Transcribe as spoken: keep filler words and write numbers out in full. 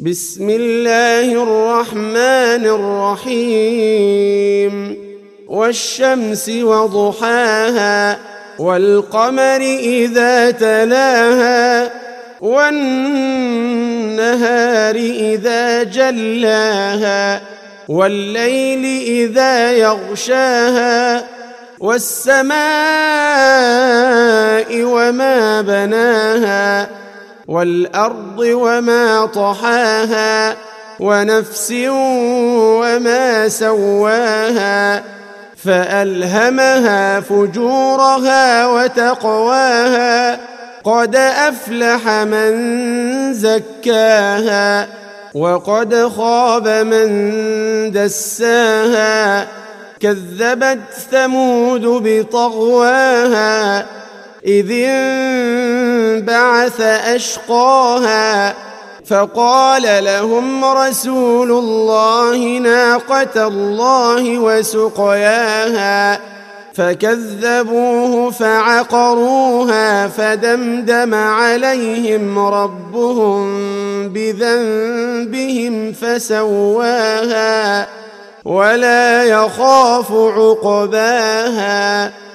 بسم الله الرحمن الرحيم والشمس وضحاها والقمر إذا تلاها والنهار إذا جلاها والليل إذا يغشاها والسماء وما بناها والأرض وما طحاها ونفس وما سواها فألهمها فجورها وتقواها قد أفلح من زكاها وقد خاب من دساها كذبت ثمود بطغواها إذ انبعث أشقاها فقال لهم رسول الله ناقة الله وسقياها فكذبوه فعقروها فدمدم عليهم ربهم بذنبهم فسواها ولا يخاف عقباها